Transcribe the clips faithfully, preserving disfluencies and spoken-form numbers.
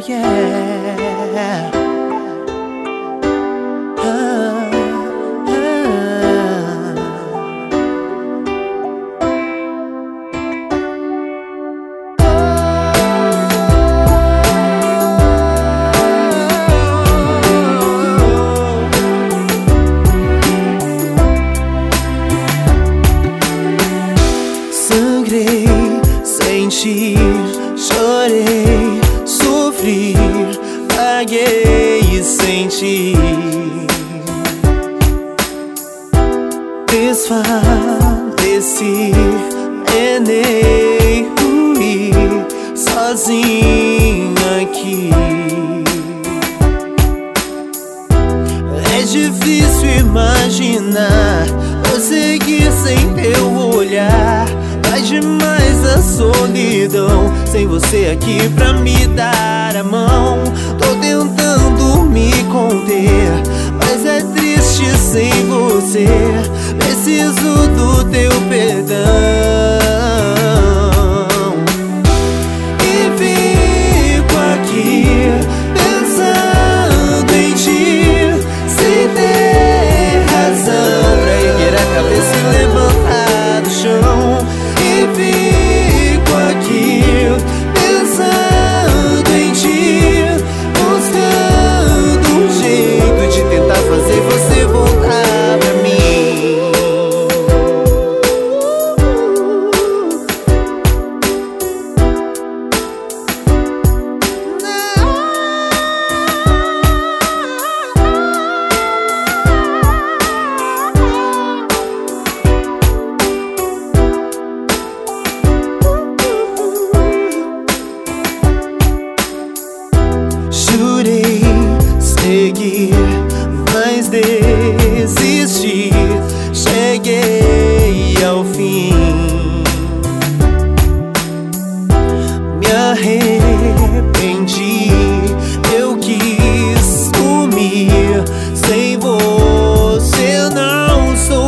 yeah. Ah, ah. Sangrei, senti, chorei, sofri, paguei e senti. Desfaleci, penei, fui sozinho aqui. É difícil imaginar prosseguir sem teu olhar. Vai demais a solidão sem você aqui pra me dar a mão. Tô tentando me conter, mas é triste sem você. Preciso do teu perdão. E fico aqui pensando em ti, sem ter razão pra erguer a cabeça e levantar do chão. Fico aqui pensando em ti, buscando um jeito de tentar fazer você voltar pra mim. Jurei seguir, mas desisti. Cheguei ao fim. Me arrependi, eu quis sumir. Sem você não sou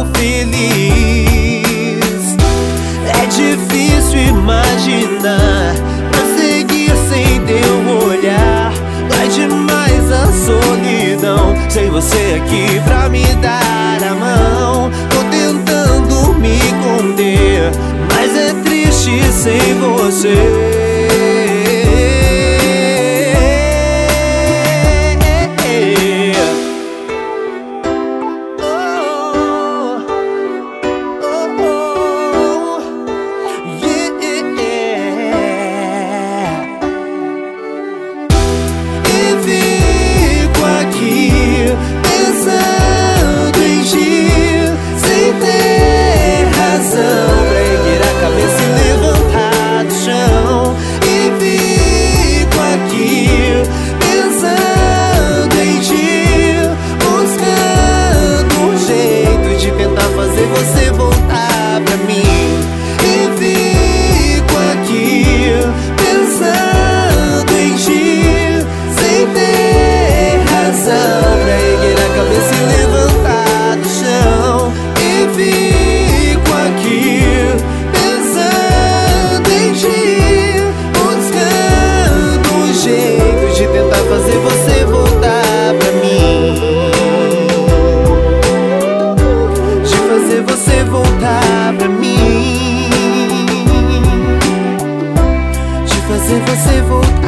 feliz. É difícil imaginar prosseguir sem teu olhar. Vai demais a solidão sem você aqui pra me dar a mão. Tô tentando me conter, mas é triste sem você. Pensando em ti, sem ter razão pra erguer a cabeça e levantar do chão. E fico aqui pensando em ti, buscando um jeito de tentar fazer você voltar pra mim. E fico aqui pensando em ti, sem ter razão pra erguer a cabeça e levantar do chão. E fico aqui pensando em ti, buscando um jeito de tentar fazer você voltar pra mim. De fazer você voltar pra mim. De fazer você voltar.